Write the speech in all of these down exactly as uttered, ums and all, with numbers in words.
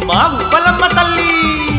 మా ఉప్పలమ్మ తల్లి.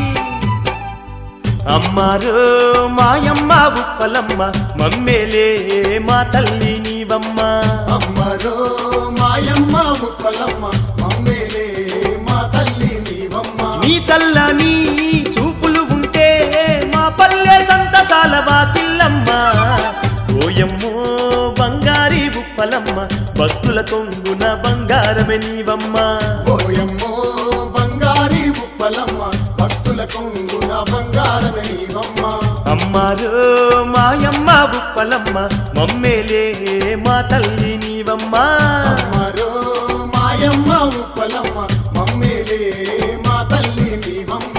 అమ్మారో మాయమ్మ ఉప్పలమ్మ మమ్మేలే మా తల్లి నీవమ్మ. అమ్మరో మాయమ్మ ఉప్పలమ్మ మమ్మేలే మా తల్లి నీవమ్మ. నీ చల్లని చూపులు ఉంటే మా పల్లె సంతసాల వాకిల్లమ్మ. ఓయమ్మో బంగారి ఉప్పలమ్మ భక్తుల కొంగున బంగారమే నీవమ్మ. ఓయమ్మో బంగారి ఉప్పలమ్మ భక్తుల కొంగున బంగారమే నీవమ్మ. అమ్మారో మాయమ్మ ఉప్పలమ్మ మమ్మేలే మా తల్లి నీవమ్మ. అమ్మరో మాయమ్మ ఉప్పలమ్మ మమ్మేలే మా తల్లి నీవమ్మ.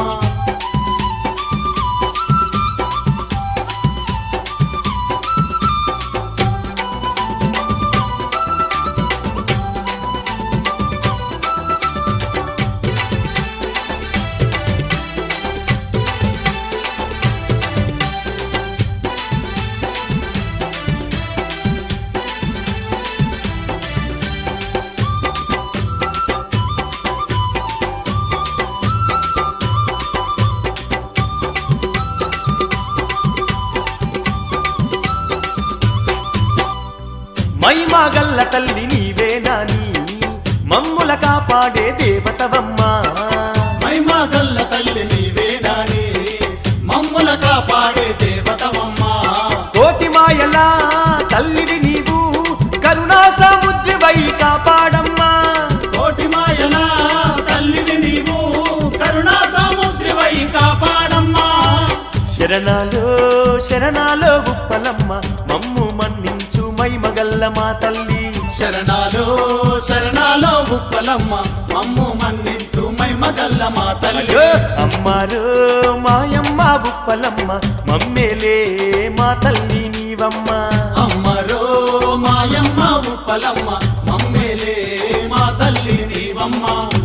మైమా గల్ల తల్లి నీవే నాని మమ్ముల కాపాడే దేవతవమ్మ. మైమా గల్ల తల్లి నీవే నాని మమ్ముల కాపాడే దేవతవమ్మ. కోటి మాయల తల్లివి నీవు కరుణా సముద్రివై కాపాడమ్మా. కోటి మాయల తల్లివి నీవు కరుణా సముద్రివై కాపాడమ్మా. శరణాలో శరణాలో ఉప్పలమ్మ మమ్ము మన్నించు మైమగల్ల మా తల్లి. శరణాలో శరణాలో ఉప్పలమ్మ మమ్ము మన్నించు మైమగల్ల మా తల్లి. అమ్మారో మాయమ్మ ఉప్పలమ్మ మమ్మేలే మా తల్లి నీవమ్మ. అమ్మరో మాయమ్మ ఉప్పలమ్మ మమ్మేలే మా తల్లి నీవమ్మ.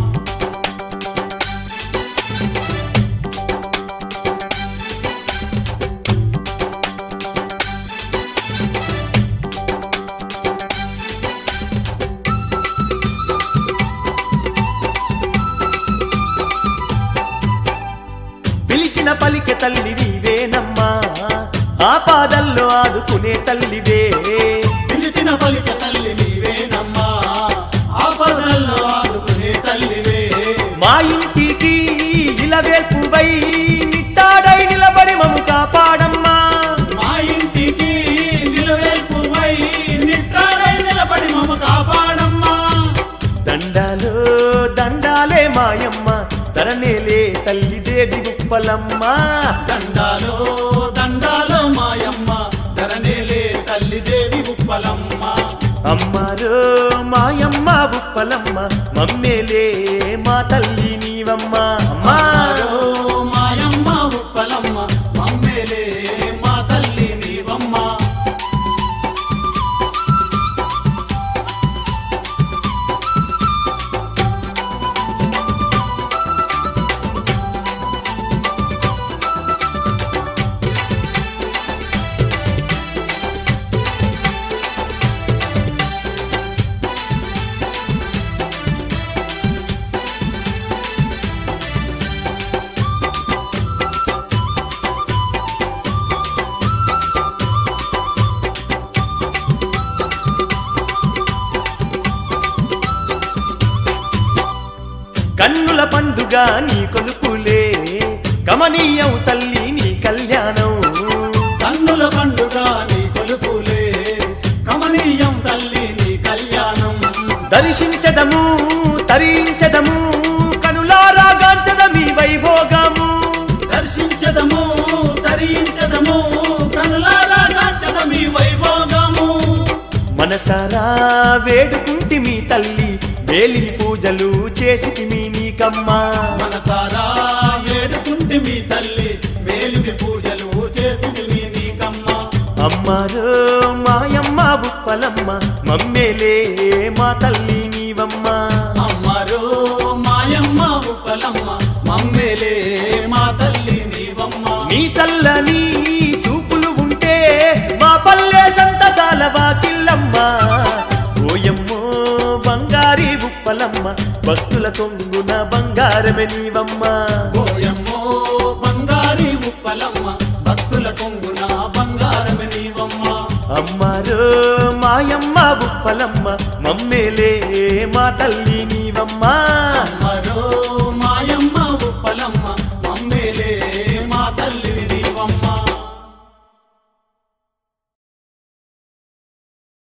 పిలిచిన పలికె తల్లి నీవేనమ్మా ఆపాదల్లో ఆదుకునే తల్లివే. పిలిచిన పలిక తల్లి నీవేనమ్మా ఆపదల్లో ఆదుకునే తల్లివే. మా ఇంటికి ఇలవేల్పువై నిట్టాడై నిలబడి మము కాపాడమ్మా. మా ఇంటికి నిలవేల్పువై నిట్టాడై నిలబడి మమ్ము కాపాడమ్మా. దండాలో దండాలే మాయమ్మ తరణేలే తల్లి దేవి ఉప్పలమ్మ. దండాలో దండాలో మాయమ్మ ధరణేలే తల్లి దేవి ఉప్పలమ్మ. అమ్మారో మాయమ్మ ఉప్పలమ్మ మమ్మేలే మా తల్లి నీవమ్మ. అమ్మరో మాయమ్మ ఉప్పలమ్మ మమ్మేలే మా తల్లి నీవమ్మ. కన్నుల పండుగ నీ కొలుపులే కమనీయం తల్లి నీ కళ్యాణం. కన్నుల పండుగ నీ కొలుపులే కమనీయం తల్లి నీ కళ్యాణం. దర్శించదము తరించదము కనులారా గాంచదమీ వైభోగము. దర్శించదము తరించదము కనులారా గాంచదమీ వైభోగము. మనసారా వేడుకుంటి మీ తల్లి వేలిని పూజలు చేసితిమి నీకమ్మా. మనసారా వేడుకుంటి మీ తల్లి వేలుని పూజలు చేసితిమి నీకమ్మ. అమ్మారో మాయమ్మ ఉప్పలమ్మ మమ్మేలే మా తల్లి నీవమ్మ. అమ్మరో మాయమ్మ ఉప్పలమ్మ మమ్మేలే మా తల్లి నీవమ్మ. నీ చల్లని చూపులు ఉంటే మా పల్లె సంతసాల వాకిల్లమ్మ. ఓయమ్మో బంగారి ఉప్పలమ్మ భక్తుల కొంగున బంగారమే నీవమ్మ ఓయమ్మో బంగారి ఉప్పలమ్మ భక్తుల కొంగున బంగారమే నీవమ్మ అమ్మారో మాయమ్మ ఉప్పలమ్మ మమ్మేలే మా తల్లి నీవమ్మ